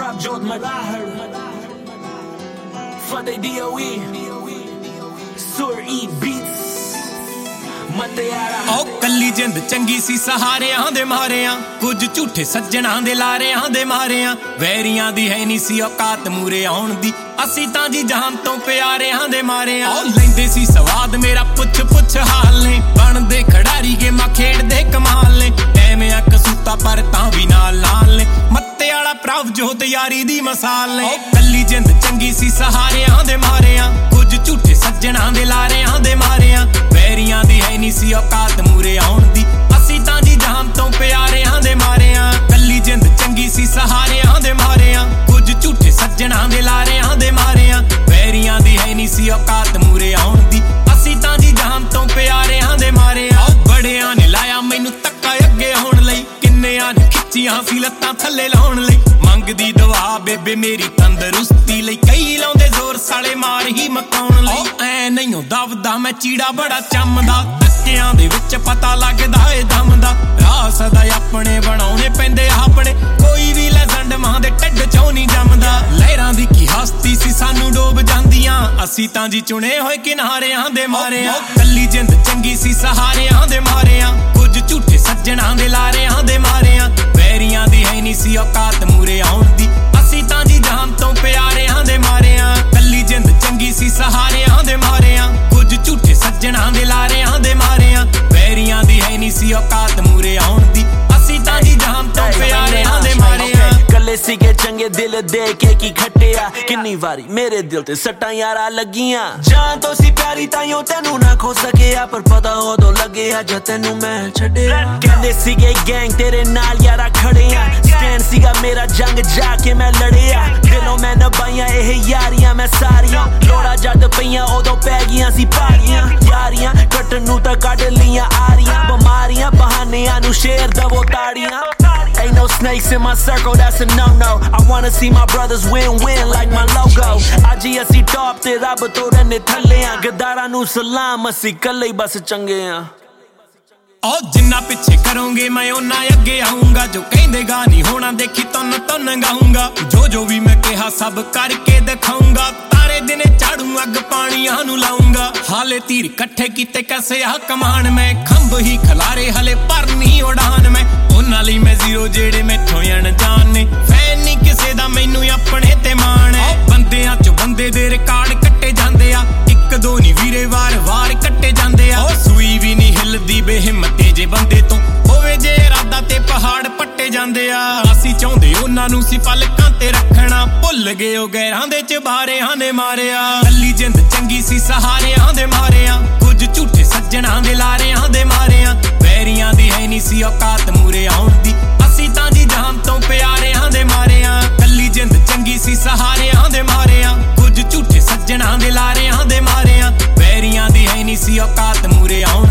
Pravjot Malahar Fateh DOE Sur E Beats ਉਹ ਕੱਲੀ ਜਿੰਦ ਚੰਗੀ ਸੀ ਸਹਾਰਿਆਂ ਦੇ ਮਾਰਿਆਂ ਕੁਝ ਝੂਠੇ ਸੱਜਣਾਂ ਦੇ ਲਾਰਿਆਂ ਦੇ ਮਾਰਿਆਂ ਵੈਰੀਆਂ ਦੀ ਹੈ ਨਹੀਂ ਸੀ ਔਕਾਤ ਮੂਰੇ ਆਉਣ ਦੀ ਅਸੀਂ ਤਾਂ ਜੀ ਜਾਨ ਤੋਂ ਪਿਆਰਿਆਂ ਦੇ ਮਾਰਿਆਂ ਉਹ ਲੈਂਦੇ ਸੀ ਸਵਾਦ ਮੇਰਾ ਪੁੱਛ ਪੁੱਛ ਹਾਲ ਨੇ ਬਣਦੇ ਖਿਡਾਰੀ ਗੇਮਾਂ ਖੇਡਦੇ ਕਮਾਲ ਨੇ ਐਵੇਂ ਆ ਕਸੂਤਾ ਪਰ ਤਾਂ ਵੀ ਨਾਲ ਨੇ ਮੱਤੇ ਵਾਲਾ ਪ੍ਰਭਜੋਤ ਯਾਰੀ ਦੀ ਮਿਸਾਲ ਨੇ ਉਹ ਕੱਲੀ ਜਿੰਦ ਚੰਗੀ ਸੀ ਸਹਾਰਿਆਂ ਦੇ ਮਾਰਿਆਂ ਕੁਝ ਝੂਠੇ ਸੱਜਣਾਂ ਦੇ ਲਾਰਿਆਂ ਦੇ ਮਾਰਿਆਂ ਵੈਰੀਆਂ ਦੀ ਹੈ ਨਹੀਂ ਸੀ ਔਕਾਤ ਮੂਰੇ ਆਉਣ ਦੀ ਅਸੀਂ ਤਾਂ ਜੀ ਜਾਨ ਤੋਂ ਪਿਆਰਿਆਂ ਦੇ ਮਾਰਿਆਂ ਕੱਲੀ ਜਿੰਦ ਚੰਗੀ ਸੀ ਸਹਾਰਿਆਂ ਦੇ ਮਾਰਿਆਂ ਕੁਝ ਝੂਠੇ ਸੱਜਣਾਂ ਦੇ ਲਾਰਿਆਂ ਦੇ ਮਾਰਿਆਂ ਵੈਰੀਆਂ ਦੀ ਹੈ ਨਹੀਂ ਸੀ ਔਕਾਤ ਮੂਰੇ ਆਉਣ ਦੀ ਅਸੀਂ ਤਾਂ ਜੀ ਜਾਨ ਤੋਂ ਪਿਆਰਿਆਂ ਦੇ ਮਾਰਿਆਂ ਬੜਿਆਂ ਨੇ ਲਾਇਆ ਮੈਨੂੰ ਧੱਕਾ ਅੱਗੇ ਆਉਣ ਲਈ ਕਿੰਨਿਆਂ ਨੇ ਖਿੱਚੀਆਂ ਸੀ ਲੱਤਾਂ ਥੱਲੇ ਲਾਉਣ ਲਈ ਮੰਗਦੀ ਦੁਆ ਬੇਬੇ ਮੇਰੀ ਤੰਦਰੁਸਤੀ ਲਈ ਕਈ ਲਾਉਂਦੇ ਜ਼ੋਰ ਸਾਲੇ ਮਾਰ ਹੀ ਮਕਾਉਣ ਲਈ ਐ ਨਹੀਂ ਦਬਦਾ ਮੈਂ ਚੀੜਾ ਬੜਾ ਚੰਮਦਾ ਧੱਕਿਆਂ ਦੇ ਵਿੱਚ ਪਤਾ ਲੱਗਦਾ ਏ ਦਮ ਦਾ ਰਾਹ ਸਦਾ ਆਪਣੇ ਬਣਾਉਣੇ ਪੈਂਦੇ ਆਪਣੇ ਕੋਈ ਵੀ ਲੈਜੈਂਡ ਮਾਂ ਦੇ ਢਿੱਡ ਚੋਂ ਨਹੀਂ ਜੰਮਦਾ ਲਹਿਰਾਂ ਦੀ ਕੀ ਹਸਤੀ ਸੀ ਸਾਨੂੰ ਡੋਬ ਜਾਂਦੀਆਂ ਅਸੀਂ ਤਾਂ ਜੀ ਚੁਣੇ ਹੋਏ ਕਿਨਾਰਿਆਂ ਦੇ ਮਾਰਿਆਂ ਕੱਲੀ ਜਿੰਦ ਚੰਗੀ ਸੀ ਸਹਾਰਿਆਂ ਦੇ ਮਾਰਿਆਂ ਕੁਝ ਝੂਠੇ ਸੱਜਣਾਂ ਦੇ ਲਾਰਿਆਂ ਦੇ ਮਾਰਿਆਂ ਵੈਰੀਆਂ ਦੀ ਹੈ ਨਹੀਂ ਸੀ ਔਕਾਤ ਮੂਰੇ ਆਉਣ ਦੀ ਅਸੀਂ ਤਾਂ ਜੀ ਜਾਨ ਤੋਂ ਪਿਆਰਿਆਂ ਦੇ ਮਾਰਿਆਂ ਕੱਲੀ ਜਿੰਦ ਚੰਗੀ ਸੀ ਸਹਾਰਿਆਂ ਦੇ ਮਾਰਿਆਂ ਕੁਝ ਝੂਠੇ ਸੱਜਣਾਂ ਦੇ ਲਾਰਿਆਂ ਦੇ ਮਾਰਿਆਂ ਵੈਰੀਆਂ ਦੀ ਹੈ ਨਹੀਂ ਸੀ ਔਕਾਤ ਮੂਰੇ ਆਉਣ ਦੀ ਅਸੀਂ ਤਾਂ ਜੀ ਜਾਨ ਤੋਂ ਪਿਆਰਿਆਂ ਦੇ ਮਾਰਿਆਂ ਕੱਲੇ ਸੀਗੇ ਚੰਗੇ ਦਿਲ ਦੇ ਕੇ ਕੀ ਖੱਟਿਆ ਕਿੰਨੀ ਵਾਰੀ ਮੇਰੇ ਦਿਲ ਤੇ ਸੱਟਾਂ ਯਾਰਾਂ ਲੱਗੀਆਂ ਜਾਨ ਤੋਂ ਸੀ ਪਿਆਰੀ ਤਾਈਓ ਤੈਨੂੰ ਨਾ ਖੋ ਸਕਿਆ ਪਰ ਪਤਾ ਉਦੋਂ ਲੱਗਿਆ ਜਦ ਤੈਨੂੰ ਮੈਂ ਛੱਡਿਆ ਕਹਿੰਦੇ ਸੀਗੇ ਗੈਂਗ ਤੇਰੇ ਨਾਲ ਯਾਰਾ ਖੜਿਆ ਸਟੈਂਡ ਸੀਗਾ ਮੇਰਾ ਜੰਗ ਜਾ ਕੇ ਮੈਂ ਲੜਿਆ ਦਿਲੋਂ ਮੈਂ ਨਭਾਈਆਂ ਇਹ ਯਾਰੀਆਂ ਮੈਂ ਸਾਰੀਆਂ ਲੋੜਾ ਜਦ ਪਈਆਂ ਉਦੋਂ ਪੈ ਗਈਆਂ ਸੀ ਭਾਰੀਆਂ ਯਾਰੀਆਂ ਕੱਟਣ ਨੂੰ ਤਾਂ ਕੱਢ ਲੀਆਂ ਆਰੀਆਂ ਬਿਮਾਰੀਆਂ ਬਹਾਨਿਆਂ ਨੂੰ ਸ਼ੇਰ ਦਵੋ ਤਾੜੀਆਂ Ain't no snakes in my circle, that's a no-no I wanna see my brothers win-win like my logo Aji ਅਸੀਂ top ਤੇ ਰੱਬ ਤੋਂ ਰਹਿੰਦੇ ਥੱਲੇ ਆਂ ਗਦਾਰਾਂ ਨੂੰ ਸਲਾਮ ਅਸੀਂ ਕੱਲੇ ਬਸ ਚੰਗੇ ਆਂ ਉਹ ਜਿੰਨਾ ਪਿੱਛੇ ਕਰੋਗੇ ਮੈਂ ਉਹਨਾਂ ਅੱਗੇ ਆਉਂਗਾ ਜੋ ਕਹਿੰਦੇ ਗਾ ਨਹੀਂ ਹੋਣਾ ਦੇਖੀ ਤੁੰਨ ਗਾਉਂਗਾ ਜੋ ਵੀ ਮੈਂ ਕਿਹਾ ਸਭ ਕਰਕੇ ਦਿਖਾਉਂਗਾ ਤਾਰੇ ਦਿਨੇ ਝਾੜੂ ਅੱਗ ਪਾਣੀਆਂ ਨੂੰ ਲਾਉਂਗਾ ਹਾਲੇ ਤੀਰ ਇਕੱਠੇ ਕੀਤੇ ਕਸੇ ਆ ਕਮਾਨ ਮੈਂ ਖੰਭ ਹੀ ਖਲਾਰੇ ਹਲੇ ਭਰਨੀ ਉਡਾਨ ਮੈਂ ਉਹਨਾਂ ਲਈ ਮੈਂ ਜ਼ੀਰੋ ਜਿਹੜੇ ਮੈਥੋਂ ਅਣਜਾਣ ਨੇ ਫੈਨ ਨਹੀਂ ਕਿਸੇ ਦਾ ਮੈਨੂੰ ਆਪਣੇ ਤੇ ਮਾਣ ਹੈ ਬੰਦਿਆਂ ਚੋਂ ਬੰਦੇ ਦੇ ਰਿਕਾਰਡ ਕੱਟੇ ਜਾਂਦੇ ਆ ਇੱਕ ਦੋ ਨਹੀਂ ਵੀਰੇ ਵਾਰ ਕੱਟੇ ਜਾਂਦੇ ਆ ਉਹ ਸੂਈ ਵੀ ਨਹੀਂ ਹਿੱਲਦੀ ਬੇਹਿੰਮਤੇ ਜੇ ਬੰਦੇ ਤੋਂ ਹੋਵੇ ਜੇ ਇਰਾਦਾ ਤੇ ਪਹਾੜ ਪੱਟੇ ਜਾਂਦੇ ਆ ਅਸੀਂ ਚਾਹੁੰਦੇ ਉਹਨਾਂ ਨੂੰ ਸੀ ਪਲਕਾਂ ਤੇ ਰੱਖਣਾ ਭੁੱਲ ਗਏ ਉਹ ਗੈਰਾਂ ਦੇ ਚਬਾਰਿਆਂ ਨੇ ਮਾਰਿਆ ਕੱਲੀ ਜਿੰਦ ਚੰਗੀ ਸੀ ਸਹਾਰਿਆਂ ਦੇ ਮਾਰਿਆਂ ਕੁਝ ਝੂਠੇ ਸੱਜਣਾਂ ਦੇ ਲਾਰਿਆਂ ਦੇ ਮਾਰਿਆਂ ਵੈਰੀਆਂ ਦੀ ਹੈ ਨਹੀਂ ਸੀ ਔਕਾਤ ਮੂਰੇ ਆਉਣ ਦੀ ਅਸੀਂ ਤਾਂ ਜੀ ਜਾਨ ਤੋਂ ਪਿਆਰਿਆਂ ਦੇ ਮਾਰਿਆਂ ਕੱਲੀ ਜਿੰਦ ਚੰਗੀ ਸੀ ਸਹਾਰਿਆਂ ਦੇ ਮਾਰਿਆਂ ਕੁਝ ਝੂਠੇ ਸੱਜਣਾਂ ਦੇ ਲਾਰਿਆਂ ਦੇ ਮਾਰਿਆਂ ਵੈਰੀਆਂ ਦੀ ਹੈ ਨਹੀਂ ਸੀ ਔਕਾਤ ਮੂਰੇ ਆਉਣ